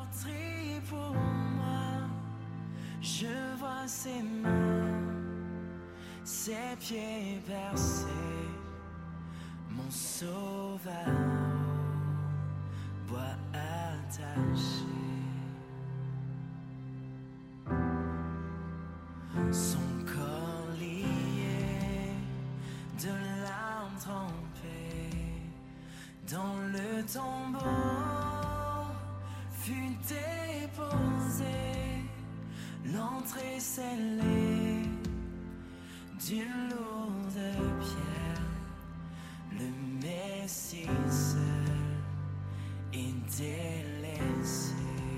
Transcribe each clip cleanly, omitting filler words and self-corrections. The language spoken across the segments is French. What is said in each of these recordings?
meurtri pour moi. Je vois ses mains, ses pieds percés, mon sauveur au bois attaché. Son corps lié, de larmes trempées dans le tombeau fut déposé, l'entrée scellée d'une lourde pierre, le Messie seul et délaissé.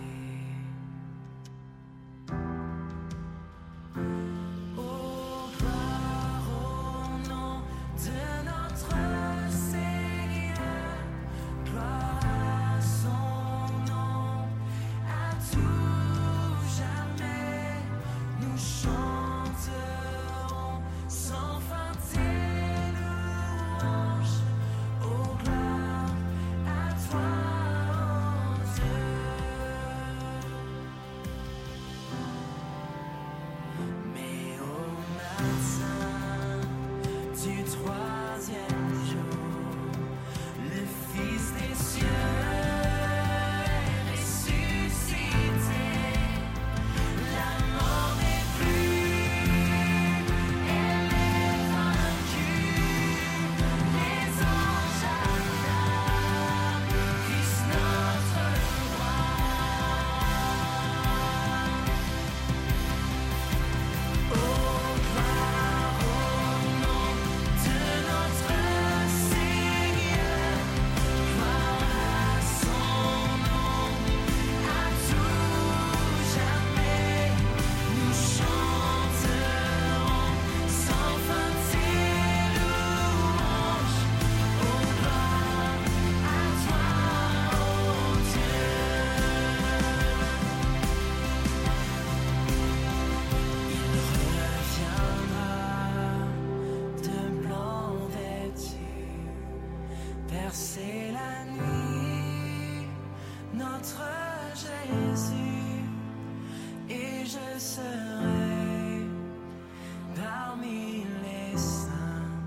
C'est la nuit, notre Jésus, et je serai parmi les saints,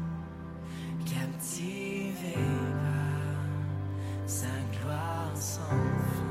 captivé par sa gloire sans fin.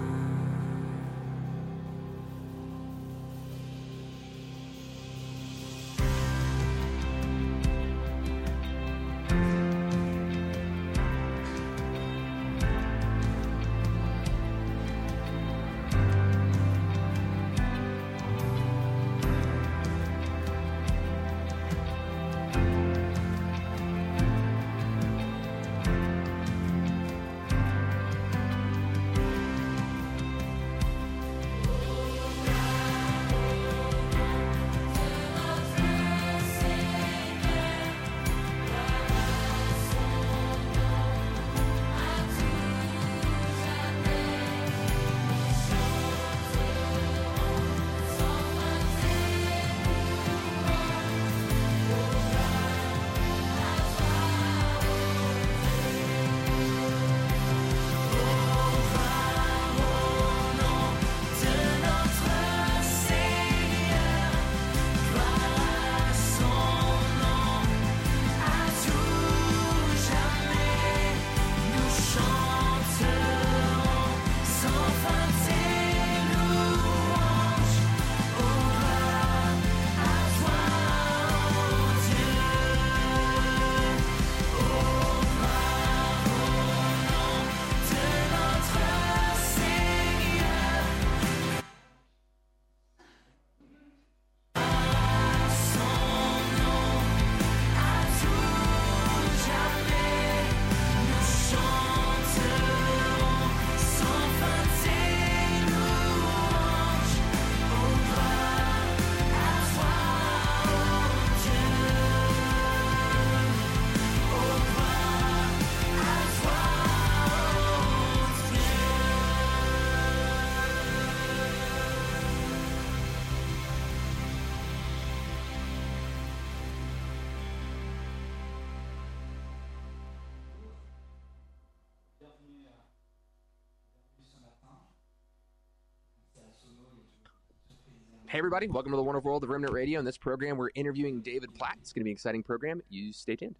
Hey everybody, welcome to the wonderful world of Remnant Radio. In this program, we're interviewing David Platt. It's going to be an exciting program. You stay tuned.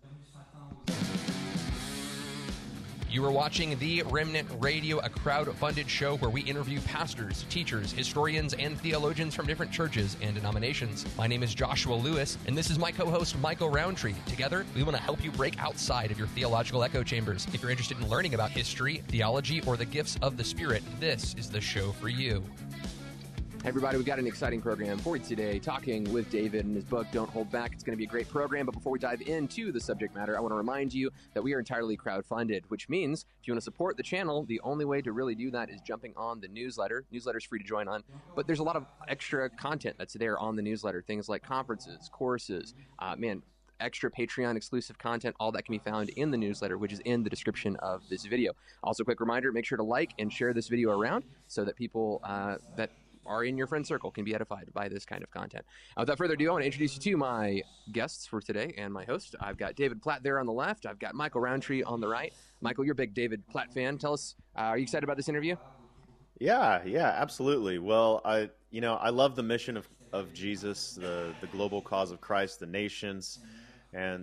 You are watching The Remnant Radio, a crowd-funded show where we interview pastors, teachers, historians, and theologians from different churches and denominations. My name is Joshua Lewis, and this is my co-host, Michael Roundtree. Together, we want to help you break outside of your theological echo chambers. If you're interested in learning about history, theology, or the gifts of the Spirit, this is the show for you. Hey everybody, we got an exciting program for you today, talking with David and his book, Don't Hold Back. It's going to be a great program, but before we dive into the subject matter, I want to remind you that we are entirely crowdfunded, which means if you want to support the channel, the only way to really do that is jumping on the newsletter. Newsletter's free to join on, but there's a lot of extra content that's there on the newsletter, things like conferences, courses, extra Patreon exclusive content, all that can be found in the newsletter, which is in the description of this video. Also, quick reminder, make sure to like and share this video around so that people that are in your friend circle can be edified by this kind of content. Without further ado, I want to introduce you to my guests for today and my host. I've got David Platt there on the left. I've got Michael Roundtree on the right. Michael, you're a big David Platt fan. Tell us, are you excited about this interview? Yeah, absolutely. Well, I love the mission of Jesus, the global cause of Christ, the nations, and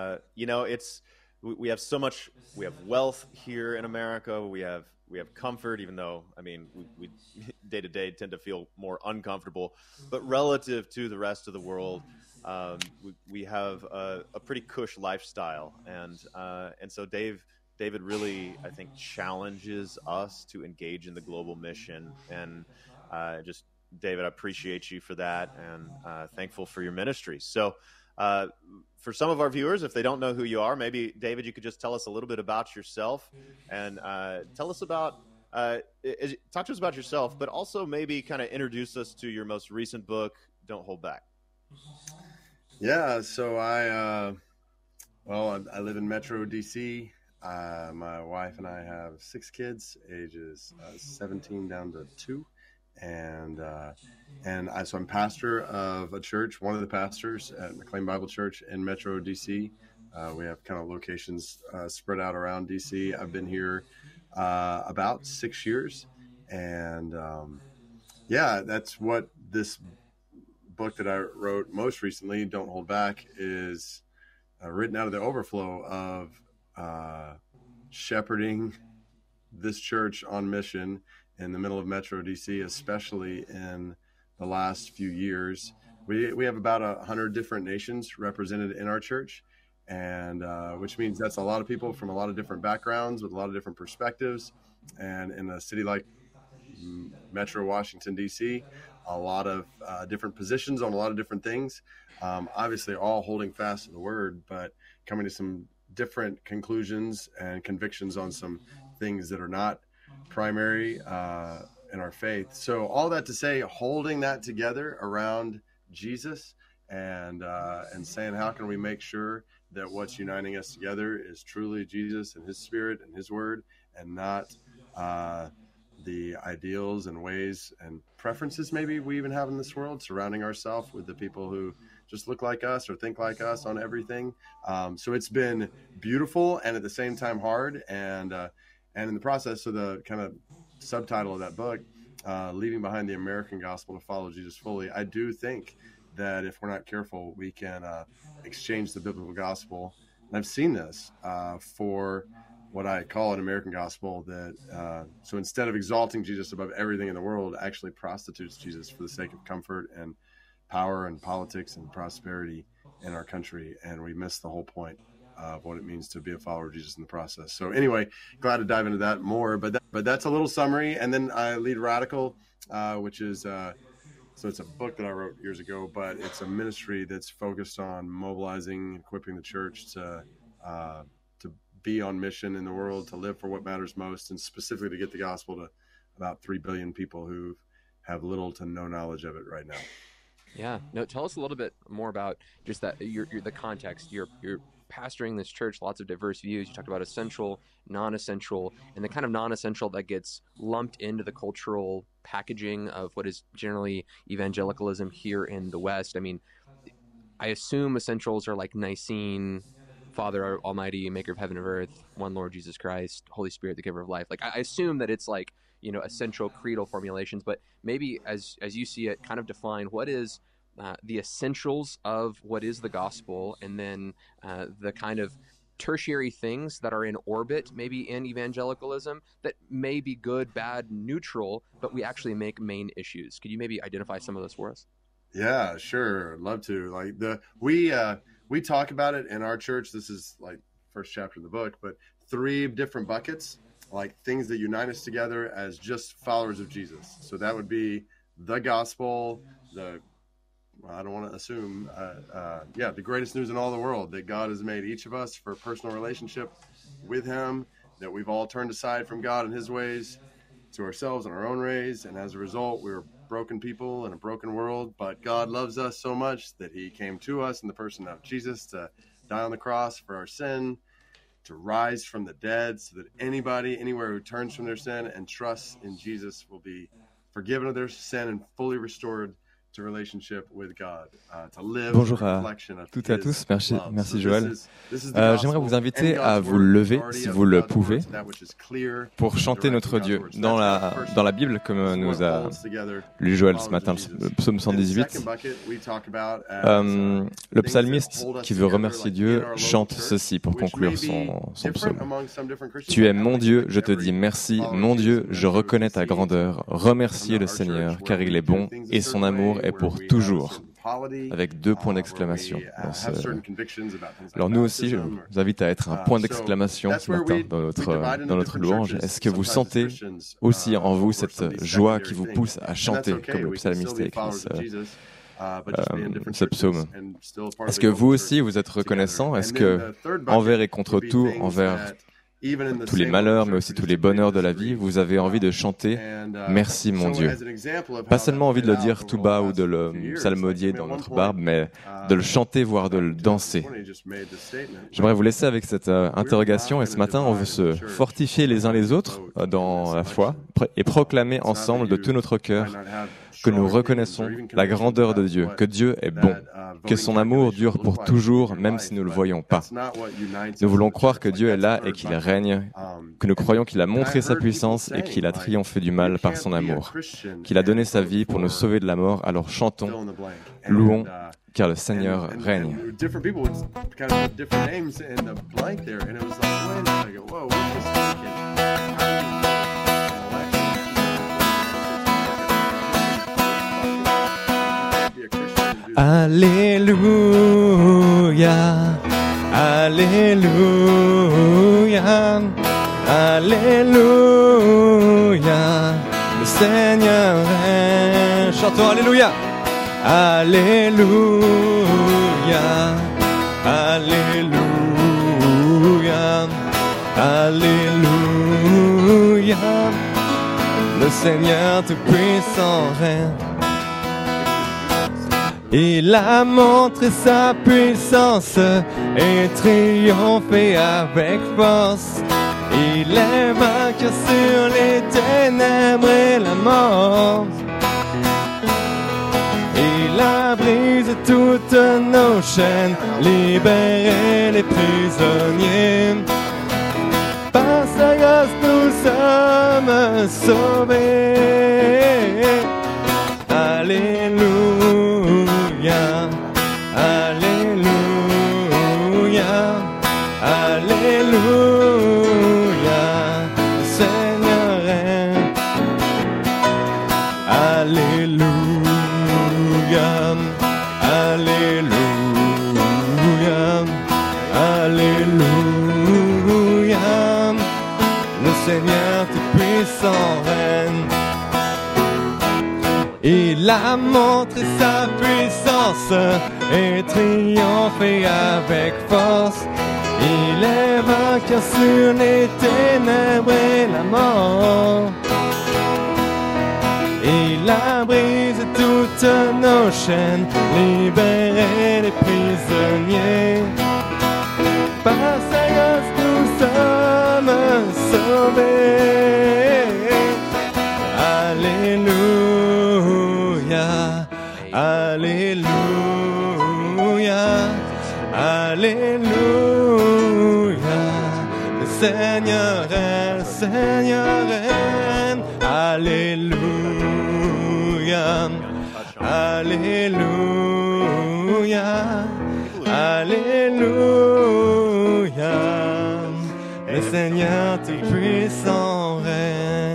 we have so much. We have wealth here in America. We have comfort, even though, we day to day tend to feel more uncomfortable. But relative to the rest of the world, we have a pretty cush lifestyle, and so David really, I think, challenges us to engage in the global mission, and David, I appreciate you for that, and thankful for your ministry. So, for some of our viewers, if they don't know who you are, maybe, David, you could just tell us a little bit about yourself, and tell us about, talk to us about yourself, but also maybe kind of introduce us to your most recent book, Don't Hold Back. Yeah, so I live in Metro DC. My wife and I have 6 kids, ages 17 down to 2. So I'm pastor of a church, one of the pastors at McLean Bible Church in Metro DC. We have kind of locations spread out around DC. I've been here about 6 years, and that's what this book that I wrote most recently, Don't Hold Back, is written out of the overflow of shepherding this church on mission in the middle of Metro DC, especially in the last few years. We have about 100 different nations represented in our church, and which means that's a lot of people from a lot of different backgrounds with a lot of different perspectives. And in a city like Metro Washington DC, a lot of different positions on a lot of different things, obviously all holding fast to the word, but coming to some different conclusions and convictions on some things that are not primary in our faith. So all that to say, holding that together around Jesus and saying, how can we make sure that what's uniting us together is truly Jesus and his Spirit and his word, and not the ideals and ways and preferences maybe we even have in this world, surrounding ourselves with the people who just look like us or think like us on everything. So it's been beautiful and at the same time hard. And in the process, so the kind of subtitle of that book, Leaving Behind the American Gospel to Follow Jesus Fully, I do think that if we're not careful, we can exchange the biblical gospel. And I've seen this for what I call an American gospel that, so instead of exalting Jesus above everything in the world, actually prostitutes Jesus for the sake of comfort and power and politics and prosperity in our country. And we miss the whole point of what it means to be a follower of Jesus in the process. So anyway, glad to dive into that more, but that's a little summary. And then I lead Radical, which is, so it's a book that I wrote years ago, but it's a ministry that's focused on mobilizing, equipping the church to be on mission in the world, to live for what matters most, and specifically to get the gospel to about 3 billion people who have little to no knowledge of it right now. Yeah. No, tell us a little bit more about just that, you're the context. You're pastoring this church, lots of diverse views. You talked about essential, non-essential, and the kind of non-essential that gets lumped into the cultural packaging of what is generally evangelicalism here in the West. I mean, I assume essentials are like Nicene Father Almighty, maker of heaven and earth, one Lord Jesus Christ, Holy Spirit, the giver of life. Like I assume that it's like, essential creedal formulations, but maybe as you see it, kind of define what is the essentials of what is the gospel, and then the kind of tertiary things that are in orbit, maybe in evangelicalism, that may be good, bad, neutral, but we actually make main issues. Could you maybe identify some of those for us? Yeah, sure. Love to. Like we talk about it in our church. This is like first chapter of the book, but 3 different buckets, like things that unite us together as just followers of Jesus. So that would be the gospel, I don't want to assume, the greatest news in all the world, that God has made each of us for a personal relationship with him, that we've all turned aside from God and his ways to ourselves and our own ways. And as a result, we're broken people in a broken world, but God loves us so much that he came to us in the person of Jesus to die on the cross for our sin, to rise from the dead, so that anybody, anywhere who turns from their sin and trusts in Jesus will be forgiven of their sin and fully restored to relationship with God, to live. Bonjour à toutes et à tous, merci Joël. J'aimerais vous inviter à vous lever, si vous le pouvez, pour chanter notre Dieu. Dans la Bible, comme nous a lu Joël ce matin, le psaume 118, le psalmiste qui veut remercier Dieu chante ceci pour conclure son psaume. Tu es mon Dieu, je te dis merci, mon Dieu, je reconnais ta grandeur. Remerciez le Seigneur, car il est bon et son amour est pour toujours, avec 2 points d'exclamation. Alors nous aussi, je vous invite à être un point d'exclamation ce matin dans notre louange. Est-ce que vous sentez aussi en vous cette joie qui vous pousse à chanter, comme le psalmiste a écrit ce psaume? Est-ce que vous aussi, vous êtes reconnaissant? Est-ce que, envers et contre tout, envers tous les malheurs, mais aussi tous les bonheurs de la vie, vous avez envie de chanter « Merci mon Dieu ». Pas seulement envie de le dire tout bas ou de le psalmodier dans notre barbe, mais de le chanter, voire de le danser. J'aimerais vous laisser avec cette interrogation, et ce matin, on veut se fortifier les uns les autres dans la foi et proclamer ensemble de tout notre cœur que nous reconnaissons la grandeur de Dieu, que Dieu est bon, que son amour dure pour toujours, même si nous ne le voyons pas. Nous voulons croire que Dieu est là et qu'il règne, que nous croyons qu'il a montré sa puissance et qu'il a triomphé du mal par son amour, qu'il a donné sa vie pour nous sauver de la mort. Alors chantons, louons, car le Seigneur règne. Alléluia, Alléluia, Alléluia, le Seigneur règne. Chantons Alléluia, Alléluia, Alléluia, Alléluia, le Seigneur tout-puissant règne. Il a montré sa puissance et triomphé avec force. Il est vainqueur sur les ténèbres et la mort. Il a brisé toutes nos chaînes, libéré les prisonniers. Par sa grâce nous sommes sauvés. Alléluia, Alléluia, Alléluia, le Seigneur règne. Alléluia, Alléluia, Alléluia, le Seigneur tout-puissant règne. Il a montré sa puissance et triomphé avec force. Il est vainqueur sur les ténèbres et la mort. Il a brisé toutes nos chaînes, libéré les prisonniers. Par sa grâce nous sommes sauvés. Alléluia, Alléluia, Alléluia. Seigneur règne, Seigneur règne. Alléluia, Alléluia, Alléluia. Le Seigneur Tout-Puissant règne.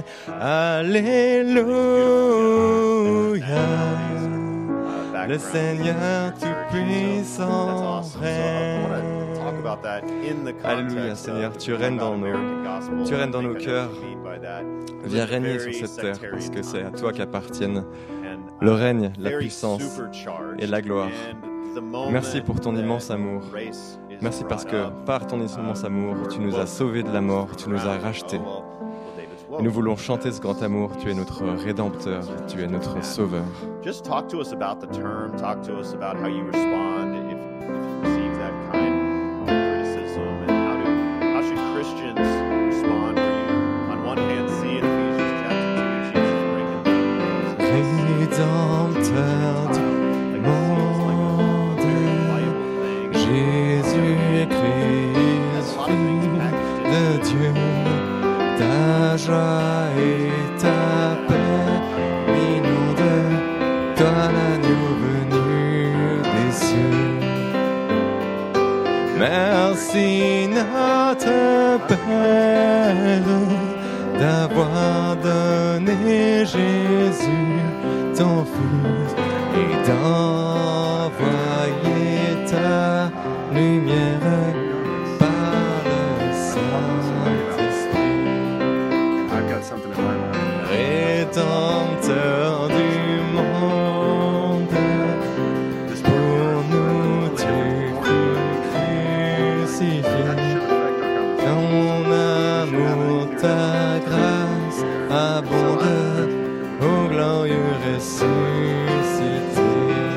Alléluia. Le Seigneur Tout-Puissant règne. Alléluia, Seigneur, tu règnes dans nos cœurs. Viens régner sur cette terre, parce que c'est à toi qu'appartiennent le règne, la puissance et la gloire. Merci pour ton immense amour. Merci parce que par ton immense amour, tu nous as sauvés de la mort, tu nous as rachetés. Et nous voulons chanter ce grand amour. Tu es notre Rédempteur, tu es notre Sauveur. Just talk to us about the term, talk to us about how you respond if you receive that kind of criticism, and how should Christians respond where you, on one hand, see in Ephesians chapter 2, Jesus breaking down Rédempteur du monde, Jésus-Christ, Fils de Dieu, ta joie et ta paix, minons de toi l'agneau venu des cieux. Merci notre Père d'avoir donné Jésus, ton Fils, et d'envoyer ta lumière par le Saint-Esprit. Rédempteur du monde, pour nous tu fus crucifié. Ton amour, ta grâce abonde au glorieux ressuscité.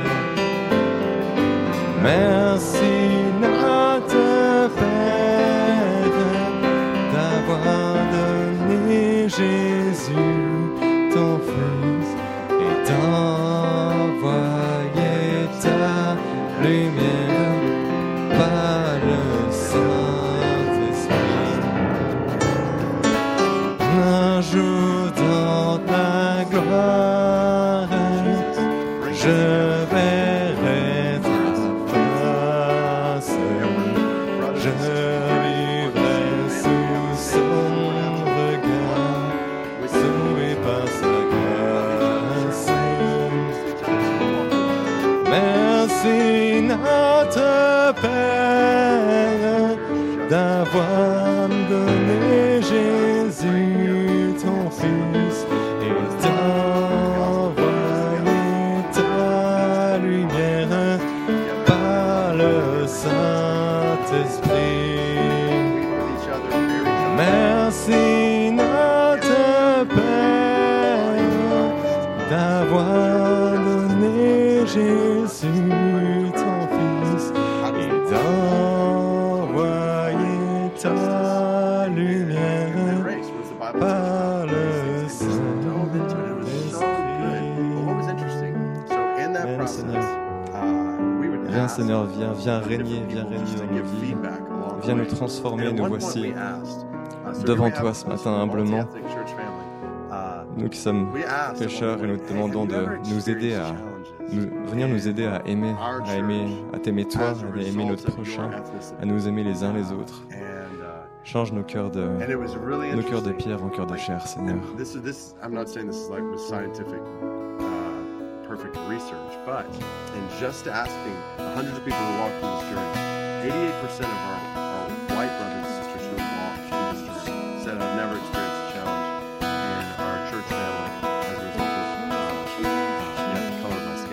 Merci notre Père d'avoir donné Jésus, ton Fils, et d'envoyer ta lumière par le Saint-Esprit. Un jour dans ta gloire, je verrai ta face, je vivrai sous son regard, sauvé par sa grâce. Merci notre Père d'avoir donné Jésus, ton Fils, et d'envoyer ta lumière par le Saint-Esprit. Merci notre Père d'avoir donné Jésus, ton Fils, et d'envoyer ta lumière par le Saint-Esprit. Viens Seigneur, viens régner dans nos vies, viens nous transformer, nous voici devant toi ce matin humblement. Nous qui sommes pécheurs et nous te demandons de nous aider à venir nous aider à aimer, à t'aimer toi, à aimer notre prochain, à nous aimer les uns les autres. Change nos cœurs de pierre en cœurs de chair, Seigneur. I'm not saying this is like with scientific perfect research, but in just asking hundreds of people who walk through this journey, 88% of our white brothers and sisters who have walked through this journey said, I've never experienced a challenge in our church family as a result of the color of my skin.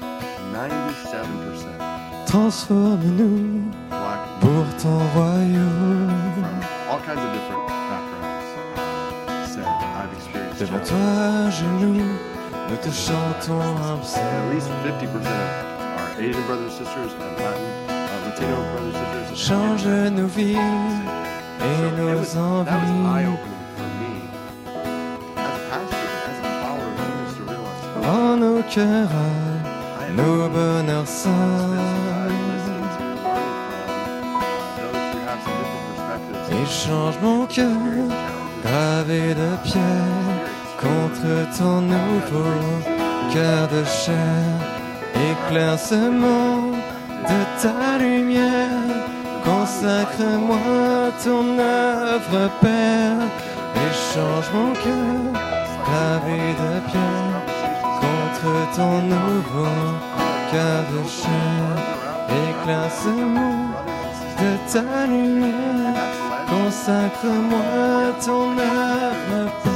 97% transforme-nous pour ton royaume. All kinds of different backgrounds said, I've experienced devant toi, genoux, nous te chantons un psaume. At least 50% of our Asian brothers and sisters and Latino brothers and sisters. Change nos vies et nos envies. That was eye-opening for me as a pastor, as a follower of Jesus, to realize. En nos cœurs, nos bonheurs saints. Et et change mon cœur gravé de pierre contre ton nouveau cœur de chair. Éclaire ce monde de ta lumière, consacre-moi ton œuvre, Père, et change mon cœur gravé de pierre contre ton nouveau cœur de chair. Éclaire ce monde de ta lumière, consacre-moi ton œuvre, Père.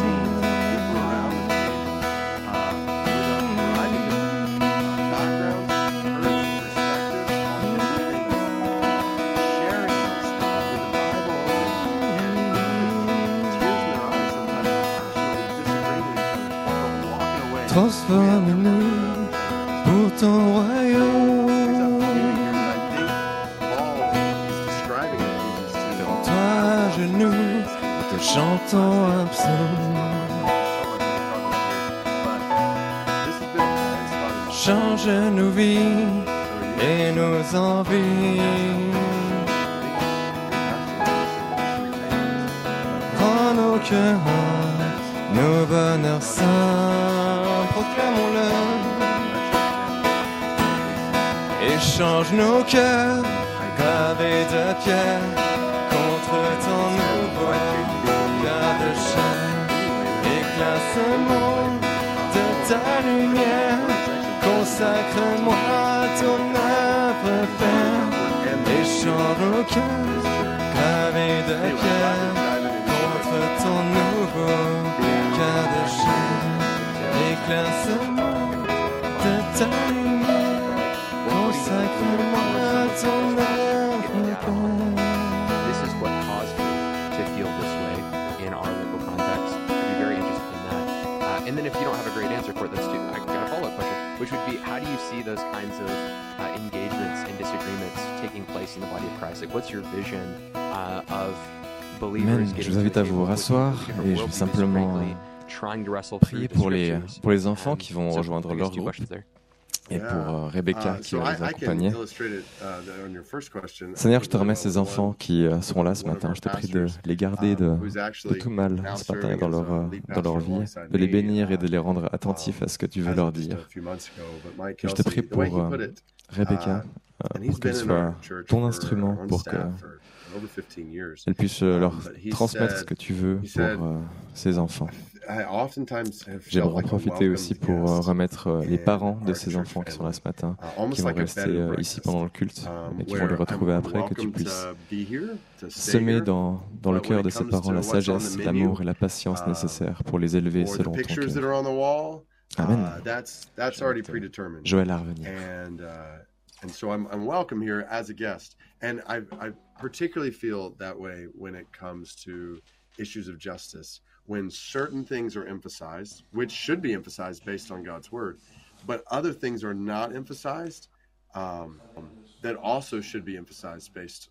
Transforme-nous pour ton royaume. Devant toi, à genoux, te chantons un psaume. Change nos vies et nos envies. Rends nos cœurs, nos bonheurs saints, proclamons-le. Échange nos cœurs gravés de pierre contre ton nouveau cœur de chair. Éclaire ce monde de ta lumière, consacre-moi ton œuvre, Père. Échange nos cœurs gravés de pierre contre ton nouveau cœur de chair. Éclaire ce monde de ta lumière, consacre-moi ton œuvre, Père. This is what caused me to feel this way in our local context. I'd be very interested in that. And then if you don't have a great answer for it, let's do. I got a follow-up question, which would be, how do you see those kinds of engagements and disagreements taking place in the body of Christ? Like, what's your vision of believers? Je vous invite à vous rasseoir et je vais simplement prier pour les enfants qui vont rejoindre leur groupe et pour Rebecca qui va les accompagner. Seigneur, je te remets ces enfants qui seront là ce matin. Je te prie de les garder de tout mal ce matin dans leur vie, de les bénir et de les rendre attentifs à ce que tu veux leur dire. Et je te prie pour Rebecca, pour qu'elle soit ton instrument, pour qu'elle puisse leur transmettre ce que tu veux pour ces enfants. J'aimerais en profiter aussi pour remettre les parents de ces enfants qui sont là ce matin, qui vont rester ici pendant le culte et qui vont les retrouver après, que tu puisses semer dans le cœur de ces parents la sagesse, l'amour et la patience nécessaires pour les élever selon ton cœur. Amen. Joël à revenir. And so I'm welcome here as a guest. And I particularly feel that way when it comes to issues of justice, when certain things are emphasized, which should be emphasized based on God's word, but other things are not emphasized that also should be emphasized based.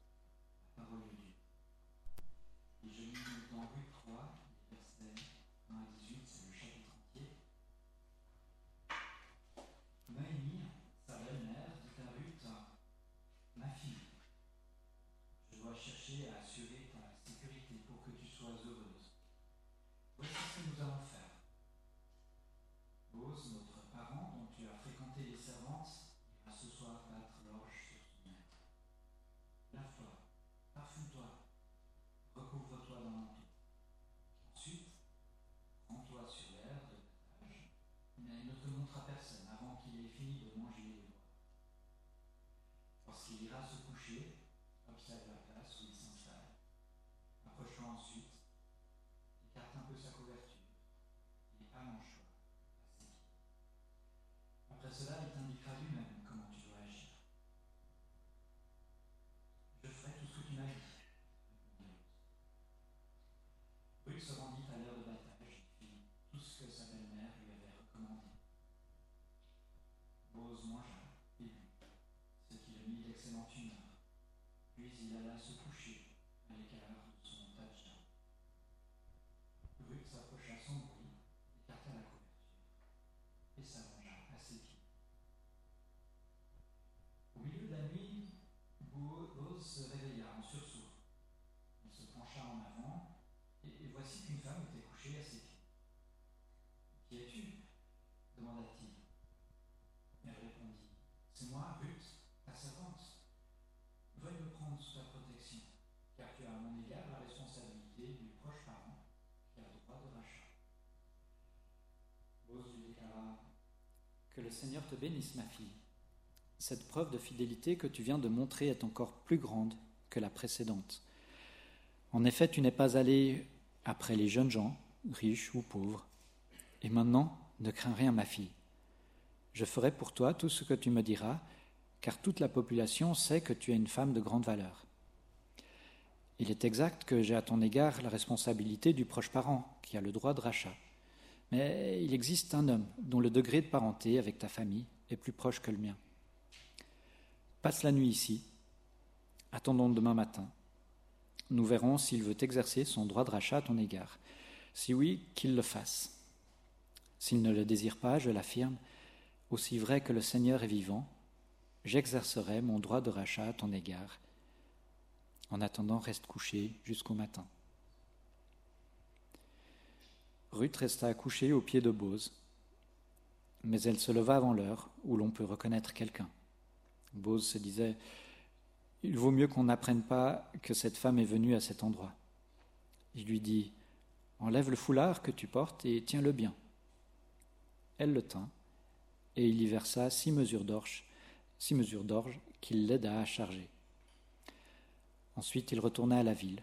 Se réveilla en sursaut. Il se pencha en Que le Seigneur te bénisse, ma fille. Cette preuve de fidélité que tu viens de montrer est encore plus grande que la précédente. En effet, tu n'es pas allée après les jeunes gens, riches ou pauvres. Et maintenant, ne crains rien, ma fille. Je ferai pour toi tout ce que tu me diras, car toute la population sait que tu es une femme de grande valeur. Il est exact que j'ai à ton égard la responsabilité du proche parent, qui a le droit de rachat. Mais il existe un homme dont le degré de parenté avec ta famille est plus proche que le mien. Passe la nuit ici. Attendons demain matin. Nous verrons s'il veut exercer son droit de rachat à ton égard. Si oui, qu'il le fasse. S'il ne le désire pas, je l'affirme, aussi vrai que le Seigneur est vivant, j'exercerai mon droit de rachat à ton égard. En attendant, reste couché jusqu'au matin. Ruth resta couchée aux pieds de Bose, mais elle se leva avant l'heure où l'on peut reconnaître quelqu'un. Bose se disait « Il vaut mieux qu'on n'apprenne pas que cette femme est venue à cet endroit. » Il lui dit « Enlève le foulard que tu portes et tiens-le bien. » Elle le tint, et il y versa 6 mesures d'orge qu'il l'aida à charger. Ensuite, il retourna à la ville.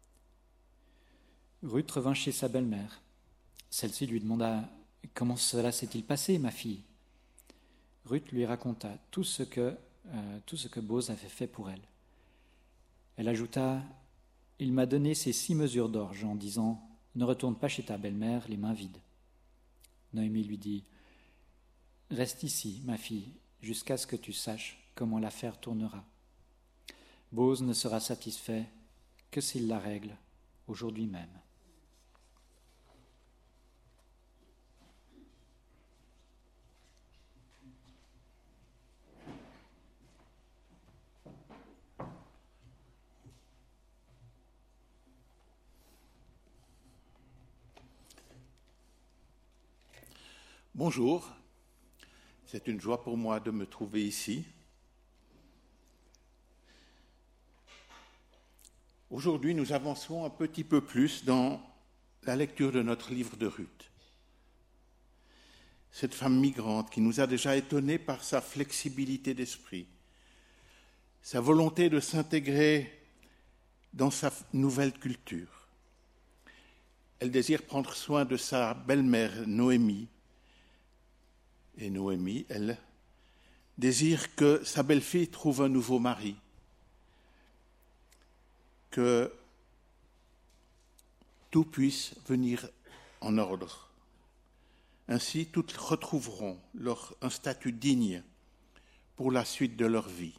Ruth revint chez sa belle-mère. Celle-ci lui demanda « Comment cela s'est-il passé, ma fille ?» Ruth lui raconta tout ce que Bose avait fait pour elle. Elle ajouta « Il m'a donné ces 6 mesures d'orge en disant « Ne retourne pas chez ta belle-mère les mains vides. » Noémie lui dit « Reste ici, ma fille, jusqu'à ce que tu saches comment l'affaire tournera. Bose ne sera satisfait que s'il la règle aujourd'hui même. » Bonjour, c'est une joie pour moi de me trouver ici. Aujourd'hui, nous avançons un petit peu plus dans la lecture de notre livre de Ruth. Cette femme migrante qui nous a déjà étonnés par sa flexibilité d'esprit, sa volonté de s'intégrer dans sa nouvelle culture. Elle désire prendre soin de sa belle-mère Noémie. Et Noémie, elle, désire que sa belle-fille trouve un nouveau mari, que tout puisse venir en ordre. Ainsi, toutes retrouveront un statut digne pour la suite de leur vie.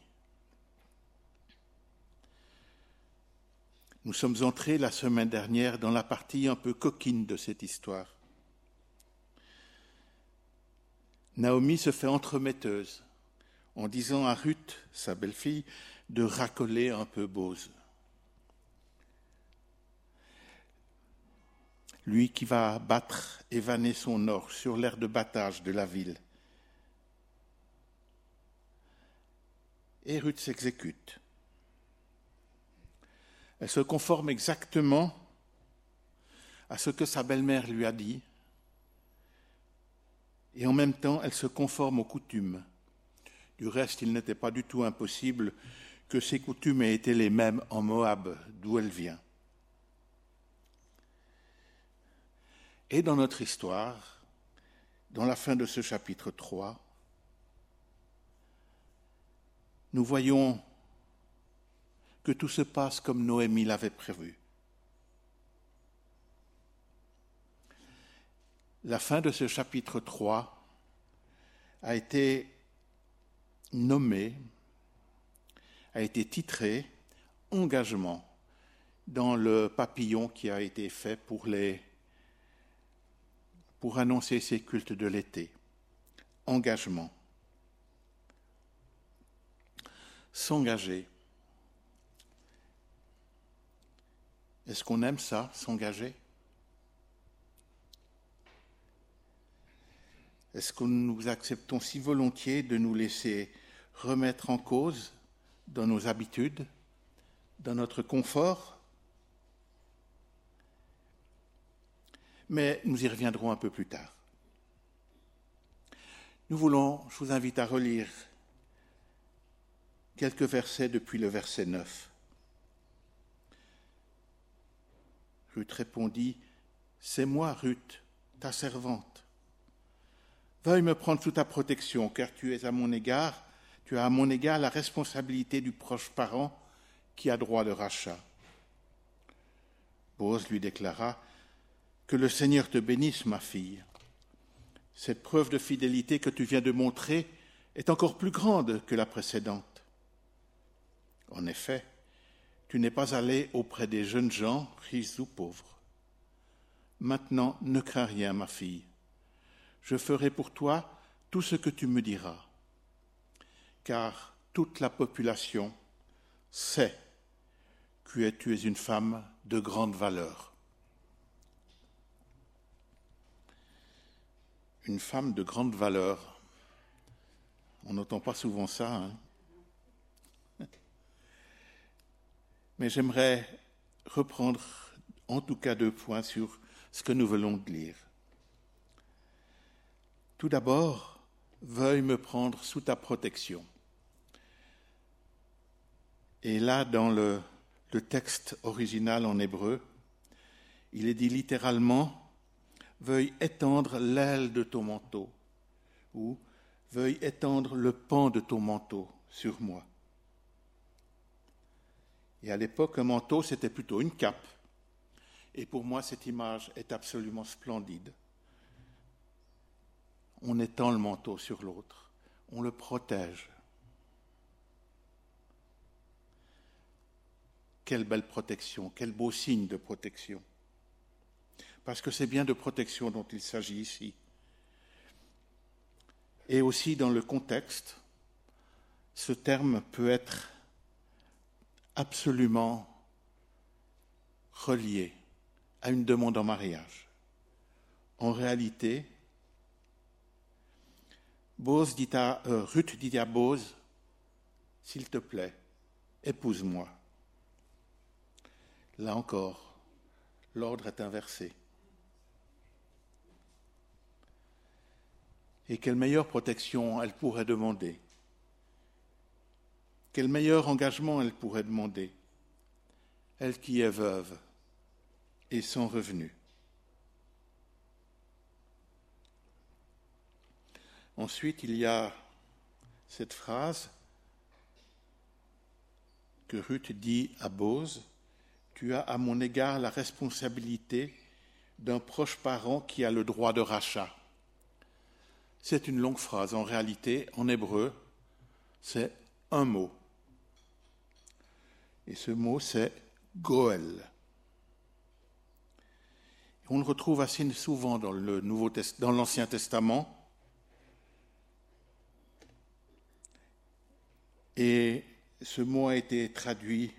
Nous sommes entrés la semaine dernière dans la partie un peu coquine de cette histoire. Naomi se fait entremetteuse en disant à Ruth, sa belle-fille, de racoler un peu Bose. Lui qui va battre et vanner son orge sur l'aire de battage de la ville. Et Ruth s'exécute. Elle se conforme exactement à ce que sa belle-mère lui a dit. Et en même temps, elle se conforme aux coutumes. Du reste, il n'était pas du tout impossible que ces coutumes aient été les mêmes en Moab, d'où elle vient. Et dans notre histoire, dans la fin de ce chapitre 3, nous voyons que tout se passe comme Noémie l'avait prévu. La fin de ce chapitre 3 a été nommée, a été titrée « Engagement » dans le papillon qui a été fait pour annoncer ces cultes de l'été. Engagement. S'engager. Est-ce qu'on aime ça, s'engager ? Est-ce que nous acceptons si volontiers de nous laisser remettre en cause dans nos habitudes, dans notre confort ? Mais nous y reviendrons un peu plus tard. je vous invite à relire quelques versets depuis le verset 9. Ruth répondit, « C'est moi, Ruth, ta servante. Veuille me prendre sous ta protection, car tu as à mon égard la responsabilité du proche parent qui a droit de rachat. » Boaz lui déclara, « Que le Seigneur te bénisse, ma fille. Cette preuve de fidélité que tu viens de montrer est encore plus grande que la précédente. En effet, tu n'es pas allé auprès des jeunes gens, riches ou pauvres. Maintenant, ne crains rien, ma fille. Je ferai pour toi tout ce que tu me diras, car toute la population sait que tu es une femme de grande valeur. » Une femme de grande valeur. On n'entend pas souvent ça, hein? Mais j'aimerais reprendre en tout cas 2 points sur ce que nous venons de lire. Tout d'abord, veuille me prendre sous ta protection. Et là, dans le texte original en hébreu, il est dit littéralement « Veuille étendre l'aile de ton manteau » ou « Veuille étendre le pan de ton manteau sur moi ». Et à l'époque, un manteau, c'était plutôt une cape. Et pour moi, cette image est absolument splendide. On étend le manteau sur l'autre, on le protège. Quelle belle protection, quel beau signe de protection. Parce que c'est bien de protection dont il s'agit ici. Et aussi dans le contexte, ce terme peut être absolument relié à une demande en mariage. En réalité, Ruth dit à Boaz, « S'il te plaît, épouse-moi. » Là encore, l'ordre est inversé. Et quelle meilleure protection elle pourrait demander? Quel meilleur engagement elle pourrait demander? Elle qui est veuve et sans revenu. Ensuite, il y a cette phrase que Ruth dit à Boaz, « Tu as à mon égard la responsabilité d'un proche parent qui a le droit de rachat. » C'est une longue phrase. En réalité, en hébreu, c'est un mot. Et ce mot, c'est « goël ». On le retrouve assez souvent dans l'Ancien Testament. Et ce mot a été traduit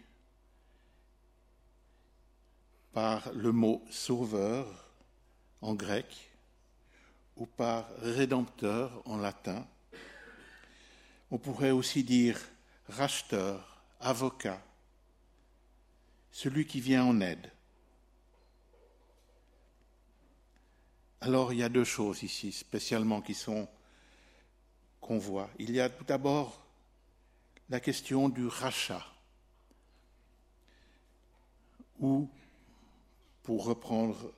par le mot « sauveur » en grec ou par « rédempteur » en latin. On pourrait aussi dire « racheteur », « avocat », celui qui vient en aide. Alors, il y a 2 choses ici, spécialement, qu'on voit. Il y a tout d'abord la question du rachat, ou, pour reprendre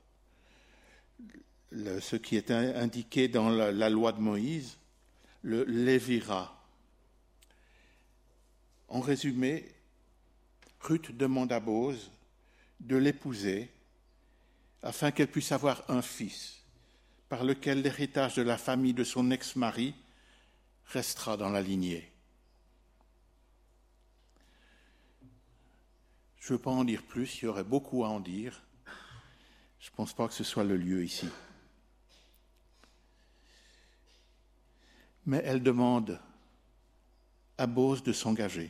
ce qui est indiqué dans la loi de Moïse, le lévira. En résumé, Ruth demande à Boaz de l'épouser afin qu'elle puisse avoir un fils, par lequel l'héritage de la famille de son ex-mari restera dans la lignée. Je ne veux pas en dire plus, il y aurait beaucoup à en dire. Je ne pense pas que ce soit le lieu ici. Mais elle demande à Boaz de s'engager.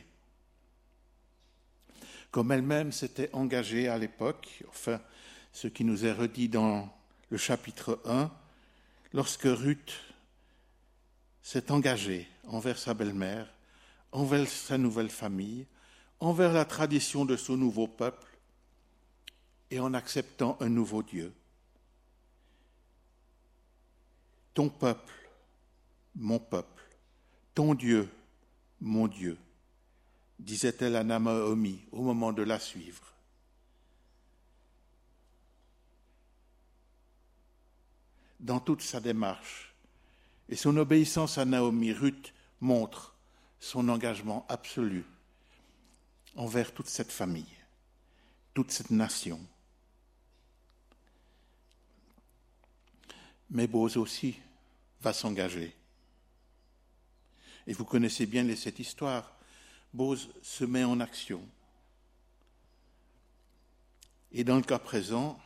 Comme elle-même s'était engagée à l'époque, enfin, ce qui nous est redit dans le chapitre 1, lorsque Ruth s'est engagée envers sa belle-mère, envers sa nouvelle famille, envers la tradition de son nouveau peuple et en acceptant un nouveau Dieu. Ton peuple mon peuple, ton Dieu, mon Dieu, disait-elle à Naomi au moment de la suivre. Dans toute sa démarche et son obéissance à Naomi, Ruth montre son engagement absolu envers toute cette famille, toute cette nation. Mais Boaz aussi va s'engager. Et vous connaissez bien cette histoire. Boaz se met en action. Et dans le cas présent,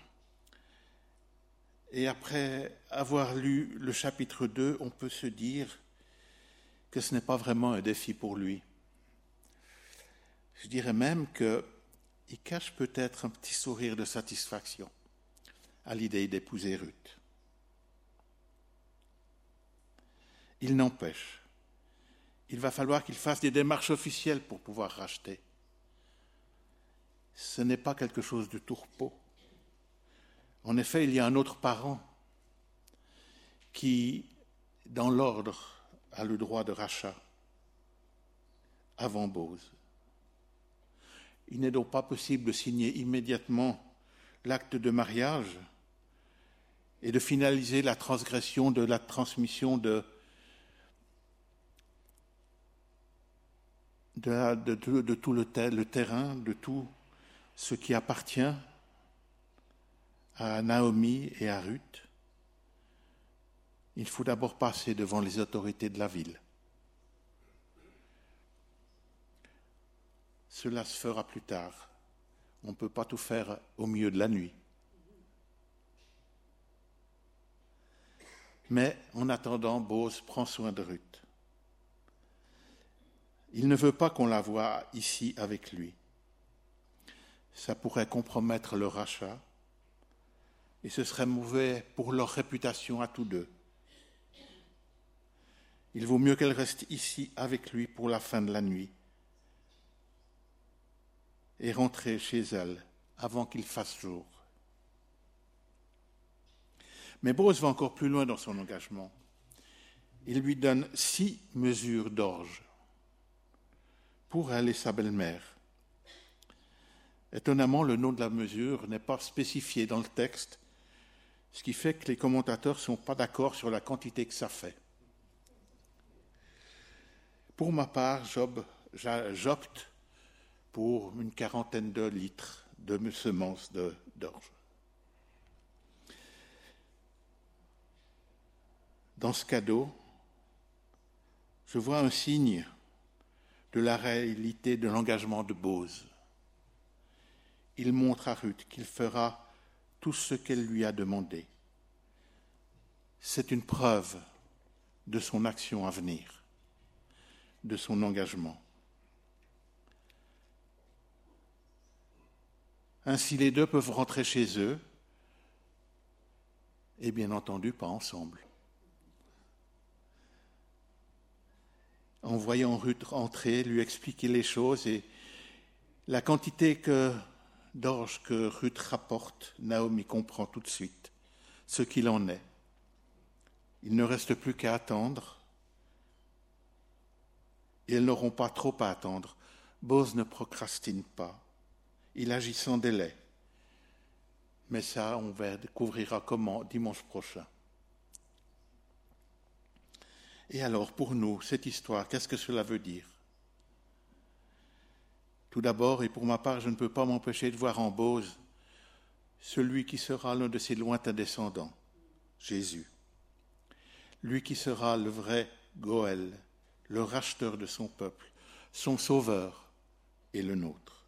et après avoir lu le chapitre 2, on peut se dire que ce n'est pas vraiment un défi pour lui. Je dirais même qu'il cache peut-être un petit sourire de satisfaction à l'idée d'épouser Ruth. Il n'empêche, il va falloir qu'il fasse des démarches officielles pour pouvoir racheter. Ce n'est pas quelque chose de tourpeau. En effet, il y a un autre parent qui, dans l'ordre, a le droit de rachat avant Boaz. Il n'est donc pas possible de signer immédiatement l'acte de mariage et de finaliser la transgression de la transmission de tout le terrain, de tout ce qui appartient à Naomi et à Ruth. Il faut d'abord passer devant les autorités de la ville. Cela se fera plus tard. On ne peut pas tout faire au milieu de la nuit. Mais en attendant, Boaz prend soin de Ruth. Il ne veut pas qu'on la voie ici avec lui. Ça pourrait compromettre le rachat et ce serait mauvais pour leur réputation à tous deux. Il vaut mieux qu'elle reste ici avec lui pour la fin de la nuit et rentrer chez elle avant qu'il fasse jour. Mais Boaz va encore plus loin dans son engagement. Il lui donne 6 mesures d'orge pour elle et sa belle-mère. Étonnamment, le nom de la mesure n'est pas spécifié dans le texte, ce qui fait que les commentateurs ne sont pas d'accord sur la quantité que ça fait. Pour ma part, j'opte pour une 40aine de litres de semences d'orge. Dans ce cadeau, je vois un signe de la réalité de l'engagement de Boaz. Il montre à Ruth qu'il fera tout ce qu'elle lui a demandé. C'est une preuve de son action à venir, de son engagement. Ainsi, les deux peuvent rentrer chez eux, et bien entendu, pas ensemble. En voyant Ruth rentrer, lui expliquer les choses et la quantité d'orge que Ruth rapporte, Naomi comprend tout de suite ce qu'il en est. Il ne reste plus qu'à attendre et elles n'auront pas trop à attendre. Boaz ne procrastine pas, il agit sans délai. Mais ça, on découvrira comment dimanche prochain. Et alors, pour nous, cette histoire, qu'est-ce que cela veut dire ? Tout d'abord, et pour ma part, je ne peux pas m'empêcher de voir en Boaz celui qui sera l'un de ses lointains descendants, Jésus. Lui qui sera le vrai Goël, le racheteur de son peuple, son sauveur et le nôtre.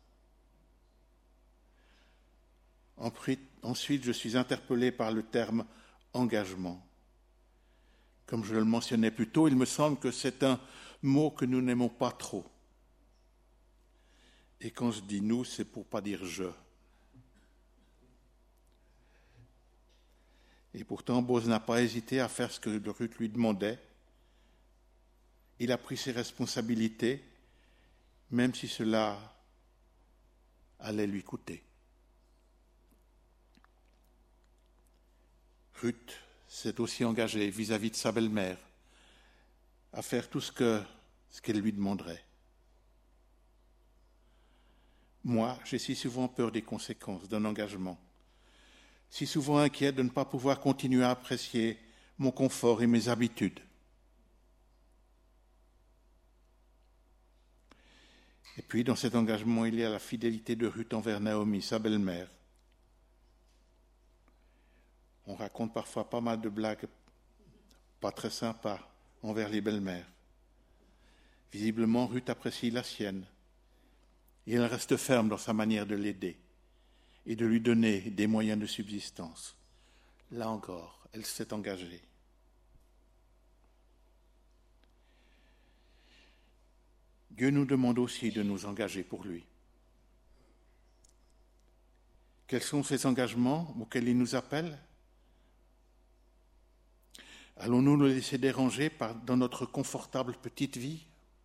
Ensuite, je suis interpellé par le terme engagement. Comme je le mentionnais plus tôt, il me semble que c'est un mot que nous n'aimons pas trop. Et quand je dis nous, c'est pour pas dire je. Et pourtant, Boaz n'a pas hésité à faire ce que Ruth lui demandait. Il a pris ses responsabilités, même si cela allait lui coûter. Ruth s'est aussi engagée vis-à-vis de sa belle-mère. à faire tout ce qu'elle lui demanderait. Moi, j'ai si souvent peur des conséquences d'un engagement, si souvent inquiet de ne pas pouvoir continuer à apprécier mon confort et mes habitudes. Et puis, dans cet engagement, il y a la fidélité de Ruth envers Naomi, sa belle-mère. On raconte parfois pas mal de blagues pas très sympas envers les belles-mères. Visiblement, Ruth apprécie la sienne. Et elle reste ferme dans sa manière de l'aider et de lui donner des moyens de subsistance. Là encore, elle s'est engagée. Dieu nous demande aussi de nous engager pour lui. Quels sont ces engagements auxquels il nous appelle ? Allons-nous nous laisser déranger dans notre confortable petite vie ?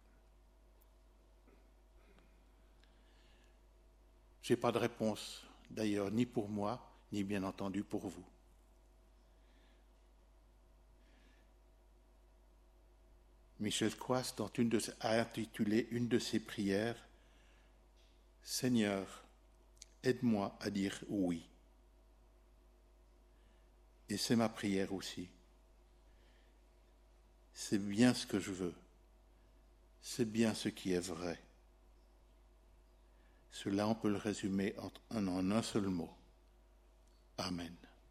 Je n'ai pas de réponse, d'ailleurs, ni pour moi, ni bien entendu pour vous. Michel Coas a intitulé une de ses prières « Seigneur, aide-moi à dire oui ». Et c'est ma prière aussi. C'est bien ce que je veux. C'est bien ce qui est vrai. Cela, on peut le résumer en un seul mot. Amen.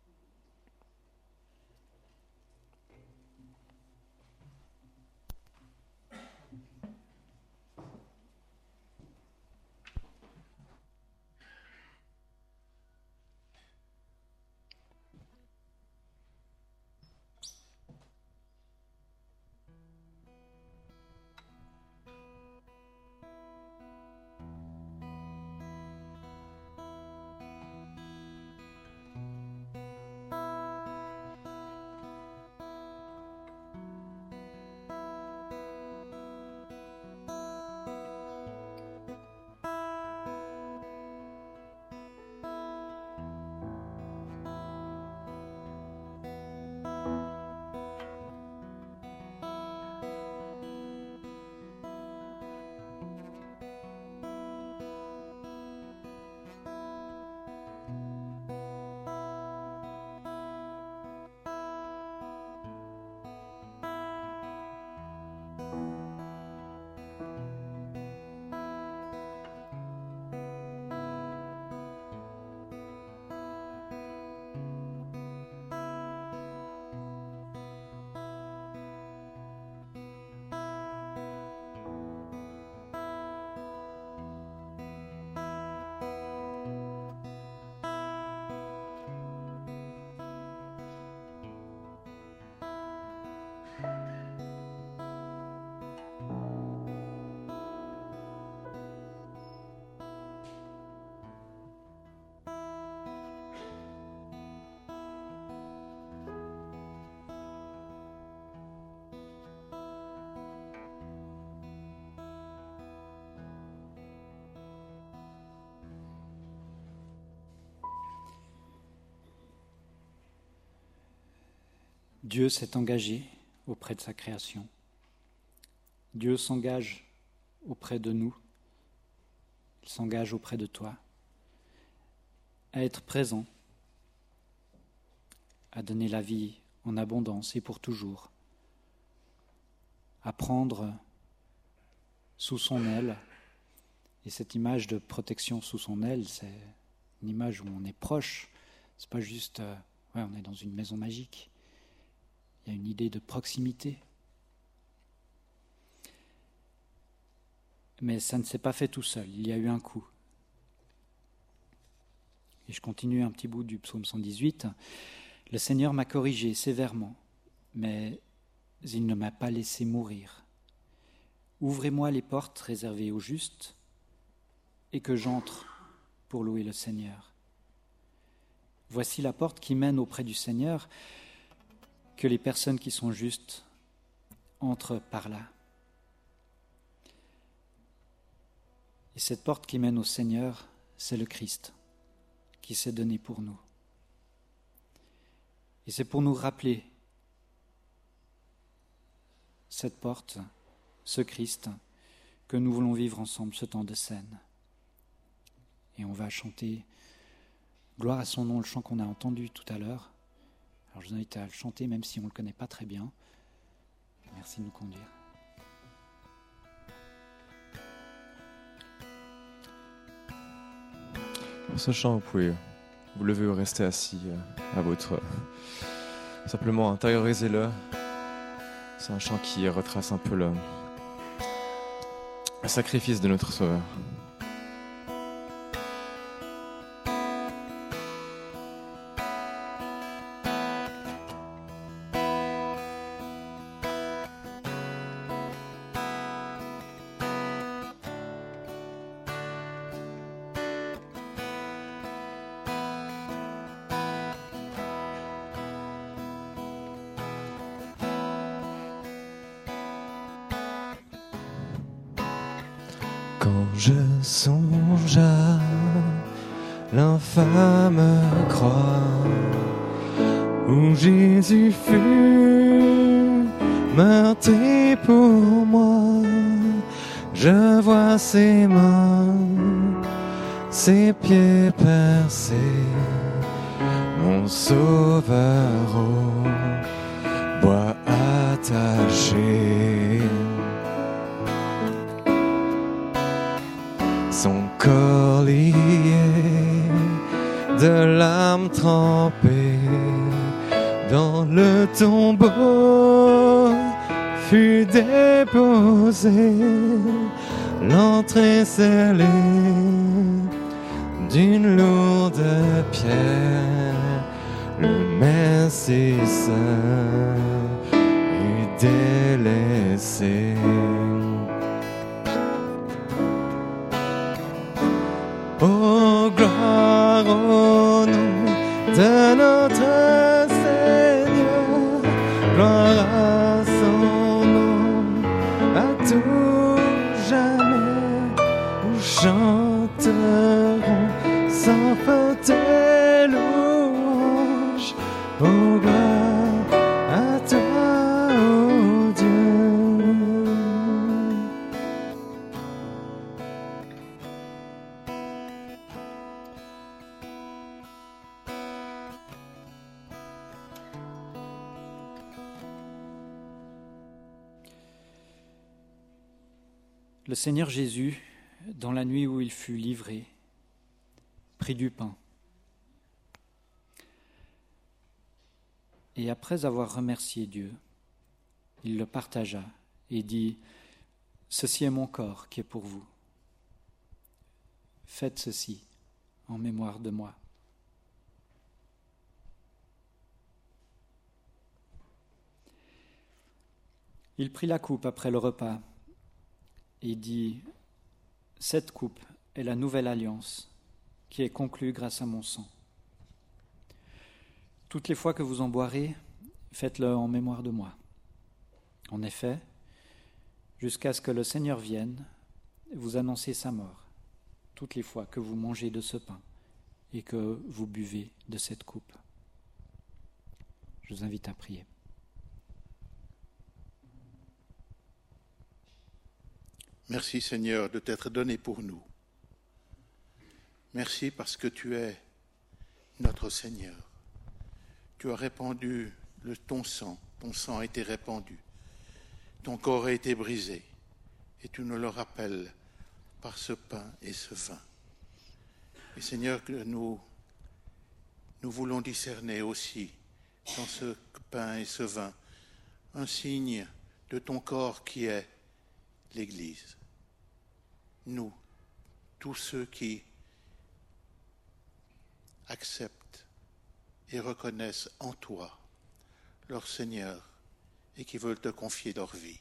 Dieu s'est engagé auprès de sa création. Dieu s'engage auprès de nous. Il s'engage auprès de toi à être présent, à donner la vie en abondance et pour toujours, à prendre sous son aile. Et cette image de protection sous son aile, c'est une image où on est proche. C'est pas juste, on est dans une maison magique. Il y a une idée de proximité. Mais ça ne s'est pas fait tout seul, il y a eu un coup. Et je continue un petit bout du psaume 118. « Le Seigneur m'a corrigé sévèrement, mais il ne m'a pas laissé mourir. Ouvrez-moi les portes réservées aux justes, et que j'entre pour louer le Seigneur. Voici la porte qui mène auprès du Seigneur, que les personnes qui sont justes entrent par là. Et cette porte qui mène au Seigneur, c'est le Christ qui s'est donné pour nous. Et c'est pour nous rappeler cette porte, ce Christ, que nous voulons vivre ensemble ce temps de scène. Et on va chanter gloire à son nom, le chant qu'on a entendu tout à l'heure. Alors je vous invite à le chanter même si on ne le connaît pas très bien. Merci de nous conduire. Pour ce chant, vous pouvez vous lever ou rester assis à votre... Simplement intériorisez-le. C'est un chant qui retrace un peu le sacrifice de notre Sauveur. Quand je songe à l'infâme croix où Jésus fut meurtri pour moi, je vois ses mains, ses pieds percés, mon Sauveur au bois attaché. Son corps lié de l'âme trempée dans le tombeau fut déposé, l'entrée scellée d'une lourde pierre, le Messie saint est délaissé. Oh, gloire au nom de notre Seigneur, gloire à son nom, à tout jamais, nous chanterons sans fin tes louanges. Oh, gloire à toi, oh Dieu. Le Seigneur Jésus, dans la nuit où il fut livré, prit du pain. Et après avoir remercié Dieu, il le partagea et dit : « Ceci est mon corps qui est pour vous. Faites ceci en mémoire de moi. » Il prit la coupe après le repas et dit : « Cette coupe est la nouvelle alliance qui est conclue grâce à mon sang. Toutes les fois que vous en boirez, faites-le en mémoire de moi. En effet, jusqu'à ce que le Seigneur vienne, vous annoncez sa mort, toutes les fois que vous mangez de ce pain et que vous buvez de cette coupe. » Je vous invite à prier. Merci Seigneur de t'être donné pour nous. Merci parce que tu es notre Seigneur. Tu as répandu ton sang a été répandu, ton corps a été brisé et tu nous le rappelles par ce pain et ce vin. Et Seigneur, que nous voulons discerner aussi dans ce pain et ce vin un signe de ton corps qui est l'Église. Nous, tous ceux qui acceptent et reconnaissent en toi leur Seigneur et qui veulent te confier leur vie.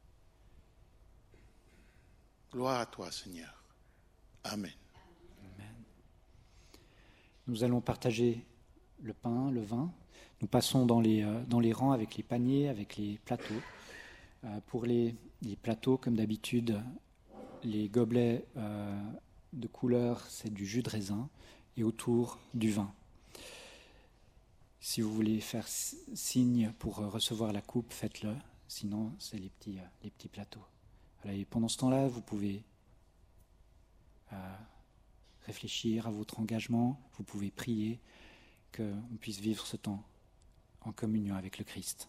Gloire à toi, Seigneur. Amen. Amen. Nous allons partager le pain, le vin. Nous passons dans les rangs avec les paniers, avec les plateaux. Pour les plateaux, comme d'habitude, les gobelets de couleur, c'est du jus de raisin et autour du vin. Si vous voulez faire signe pour recevoir la coupe, faites-le. Sinon, c'est les petits plateaux. Voilà, et pendant ce temps-là, vous pouvez réfléchir à votre engagement, vous pouvez prier, qu'on puisse vivre ce temps en communion avec le Christ.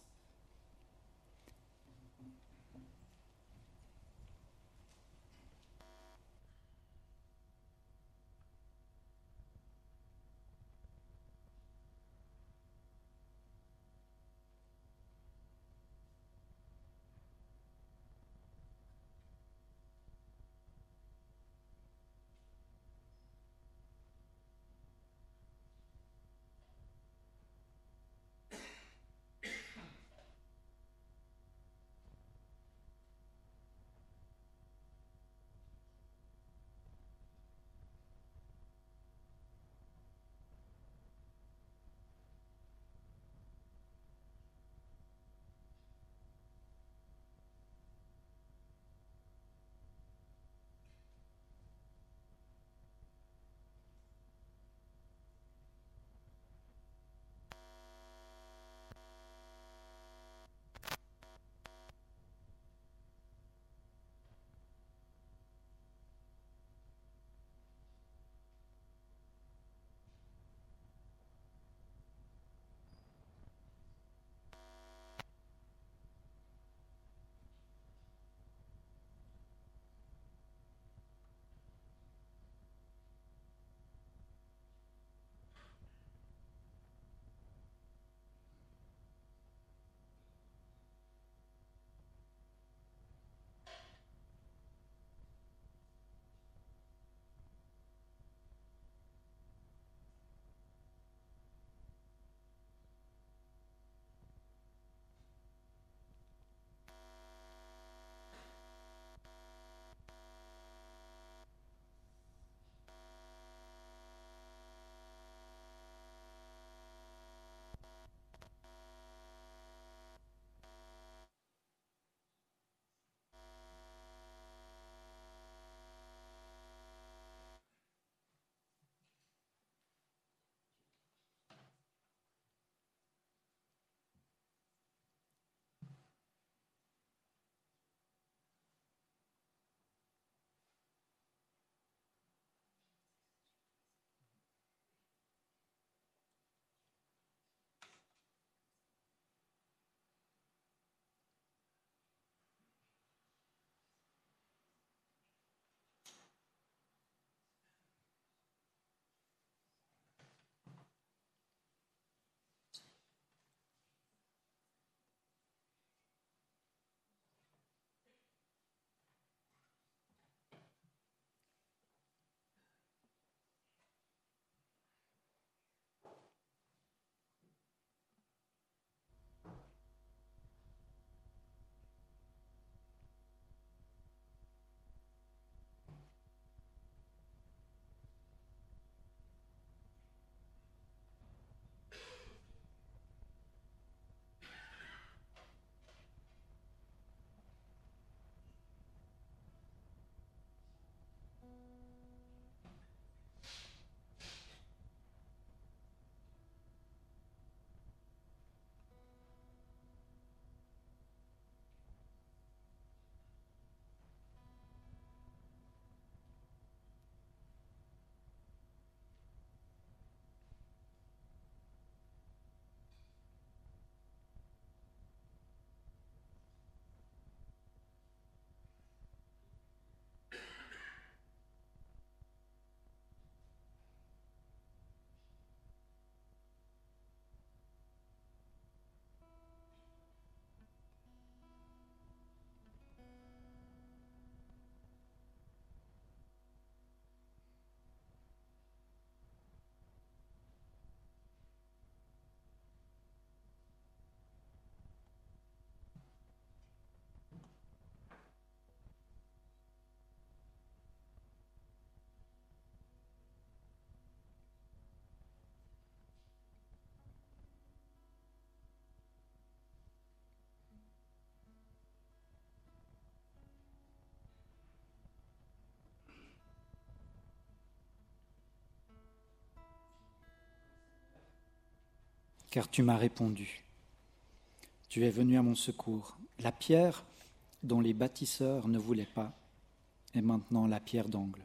Car tu m'as répondu. Tu es venu à mon secours. La pierre dont les bâtisseurs ne voulaient pas est maintenant la pierre d'angle.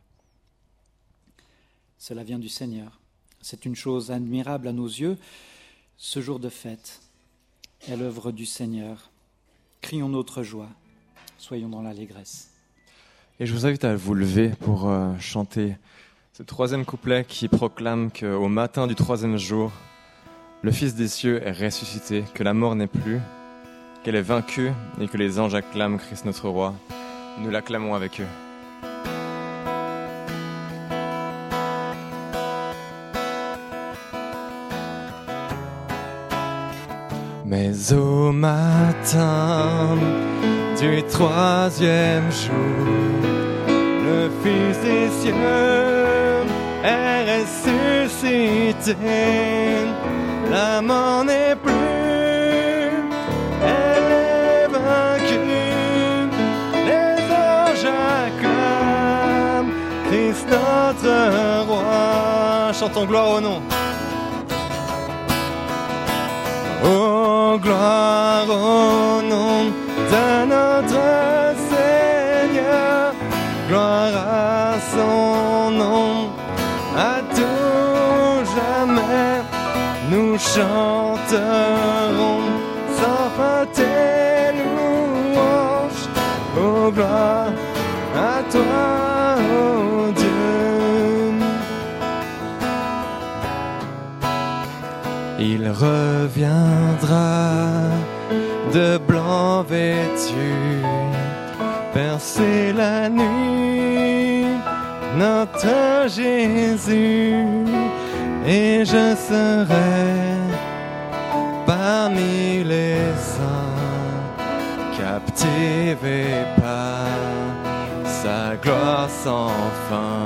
Cela vient du Seigneur. C'est une chose admirable à nos yeux. Ce jour de fête est l'œuvre du Seigneur. Crions notre joie. Soyons dans l'allégresse. Et je vous invite à vous lever pour chanter ce troisième couplet qui proclame qu'au matin du troisième jour, le Fils des cieux est ressuscité, que la mort n'est plus, qu'elle est vaincue et que les anges acclament Christ notre roi. Nous l'acclamons avec eux. Mais au matin du troisième jour, le Fils des cieux est ressuscité. La mort n'est plus, elle est vaincue. Les anges acclament Christ notre roi. Chantons gloire au nom. Oh, gloire au nom de notre Seigneur, gloire à son nom, à tout jamais, nous chanterons sans fin tes louanges. Oh, gloire à toi, oh Dieu. Il reviendra de blanc vêtu, percer la nuit, notre Jésus, et je serai parmi les saints, captivé par sa gloire sans fin.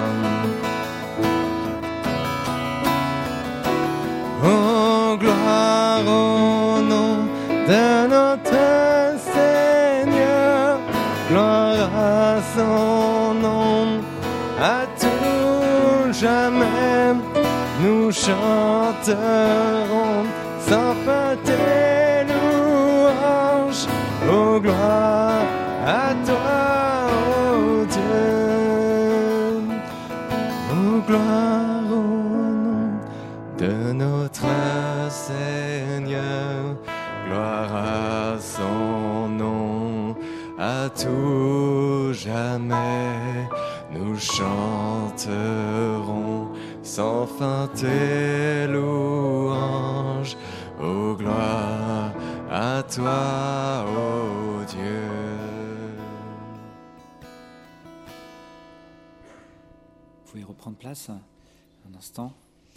Oh, gloire au nom de notre Seigneur, gloire à son nom, à tout jamais, nous chanterons sans fin tes louanges. Oh, gloire à toi, oh Dieu. Oh, gloire au nom de notre Seigneur, gloire à son nom, à tout jamais, nous chanterons sans fin tes louanges. Oh, gloire à toi, oh Dieu. Vous pouvez reprendre place un instant.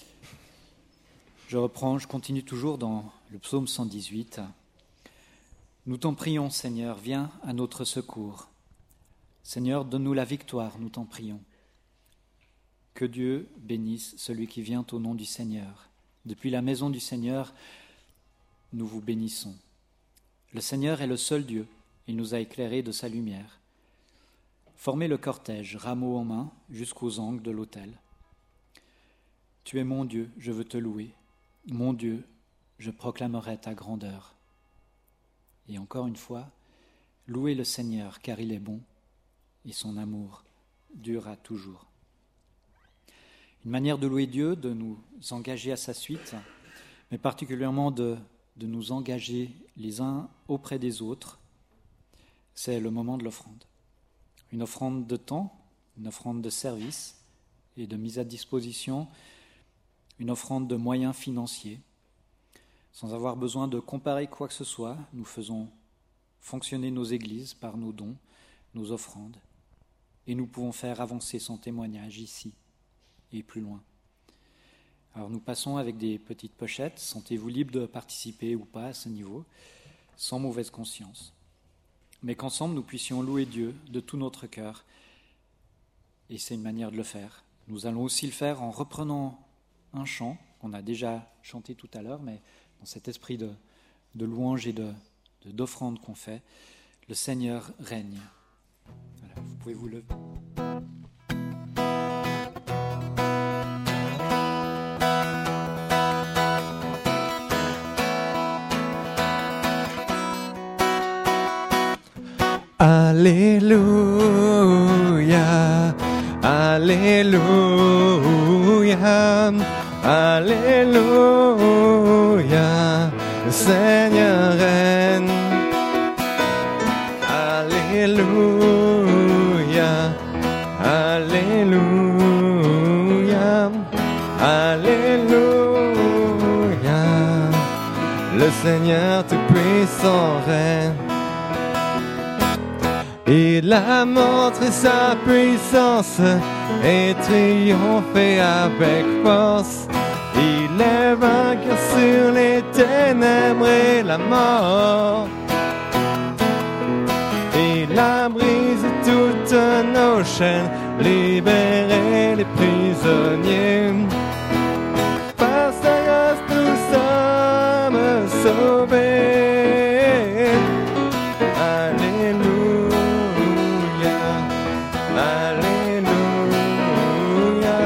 Je continue toujours dans le psaume 118. Nous t'en prions, Seigneur, viens à notre secours. Seigneur, donne-nous la victoire, nous t'en prions. Que Dieu bénisse celui qui vient au nom du Seigneur. Depuis la maison du Seigneur, nous vous bénissons. Le Seigneur est le seul Dieu, il nous a éclairés de sa lumière. Formez le cortège, rameau en main, jusqu'aux angles de l'autel. Tu es mon Dieu, je veux te louer. Mon Dieu, je proclamerai ta grandeur. Et encore une fois, louez le Seigneur, car il est bon, et son amour durera toujours. Une manière de louer Dieu, de nous engager à sa suite, mais particulièrement de nous engager les uns auprès des autres, c'est le moment de l'offrande. Une offrande de temps, une offrande de service et de mise à disposition, une offrande de moyens financiers. Sans avoir besoin de comparer quoi que ce soit, nous faisons fonctionner nos églises par nos dons, nos offrandes, et nous pouvons faire avancer son témoignage ici et plus loin. Alors nous passons avec des petites pochettes, sentez-vous libre de participer ou pas à ce niveau, sans mauvaise conscience. Mais qu'ensemble nous puissions louer Dieu de tout notre cœur, et c'est une manière de le faire. Nous allons aussi le faire en reprenant un chant qu'on a déjà chanté tout à l'heure, mais dans cet esprit de louange et d'offrande qu'on fait, le Seigneur règne. Voilà, vous pouvez vous lever. Alléluia, Alléluia, Alléluia, le Seigneur règne. Alléluia, Alléluia, Alléluia, le Seigneur tout-puissant règne. Il a montré sa puissance et triomphé avec force. Il est vainqueur sur les ténèbres et la mort. Il a brisé toutes nos chaînes, libéré les prisonniers. Par sa grâce nous sommes sauvés. Alléluia, Alléluia,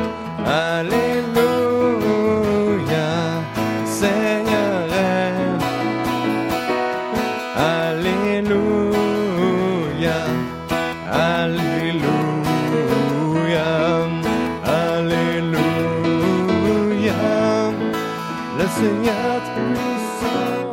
Alléluia, Seigneur règne. Alléluia, Alléluia, Alléluia, le Seigneur tout-puissant.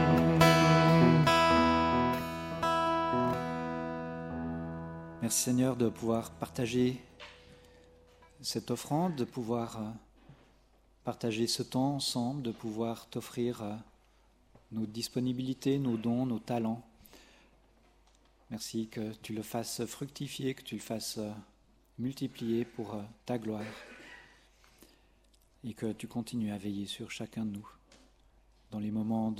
Merci Seigneur de pouvoir partager cette offrande, de pouvoir partager ce temps ensemble, de pouvoir t'offrir nos disponibilités, nos dons, nos talents. Merci que tu le fasses fructifier, que tu le fasses multiplier pour ta gloire et que tu continues à veiller sur chacun de nous dans les moments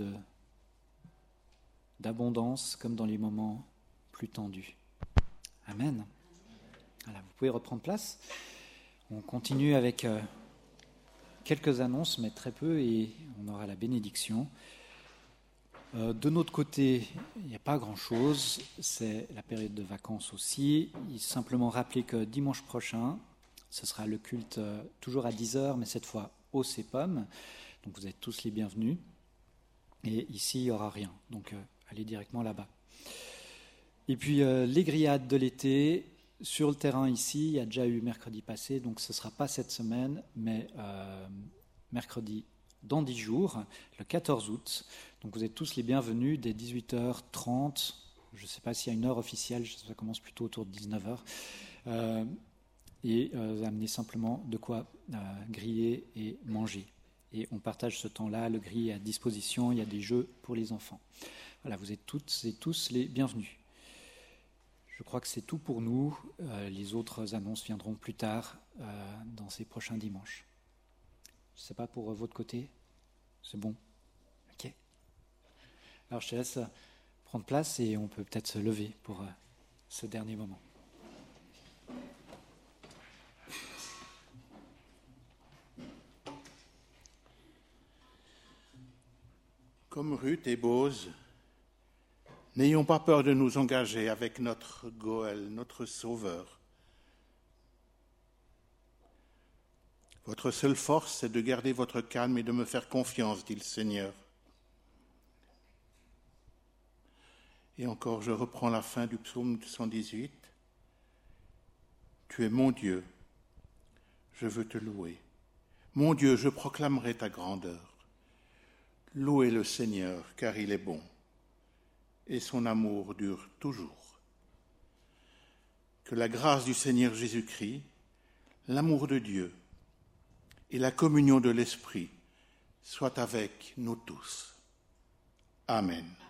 d'abondance comme dans les moments plus tendus. Amen. Voilà, vous pouvez reprendre place. On continue avec quelques annonces, mais très peu, et on aura la bénédiction. De notre côté, il n'y a pas grand-chose, c'est la période de vacances aussi. Il faut simplement rappeler que dimanche prochain, ce sera le culte toujours à 10h, mais cette fois au CEPOM. Donc vous êtes tous les bienvenus. Et ici, il n'y aura rien, donc allez directement là-bas. Et puis les grillades de l'été, sur le terrain ici, il y a déjà eu mercredi passé, donc ce ne sera pas cette semaine, mais mercredi dans 10 jours, le 14 août. Donc vous êtes tous les bienvenus dès 18h30. Je ne sais pas s'il y a une heure officielle, ça commence plutôt autour de 19h. Et amenez simplement de quoi griller et manger. Et on partage ce temps-là, le grill est à disposition, il y a des jeux pour les enfants. Voilà, vous êtes toutes et tous les bienvenus. Je crois que c'est tout pour nous. Les autres annonces viendront plus tard dans ces prochains dimanches. Je ne sais pas pour votre côté. C'est bon? Ok. Alors je te laisse prendre place et on peut peut-être se lever pour ce dernier moment. Comme Ruth et Bose, n'ayons pas peur de nous engager avec notre Goël, notre Sauveur. Votre seule force, c'est de garder votre calme et de me faire confiance, dit le Seigneur. Et encore, je reprends la fin du psaume 118. Tu es mon Dieu, je veux te louer. Mon Dieu, je proclamerai ta grandeur. Louez le Seigneur, car il est bon, et son amour dure toujours. Que la grâce du Seigneur Jésus-Christ, l'amour de Dieu et la communion de l'Esprit soient avec nous tous. Amen.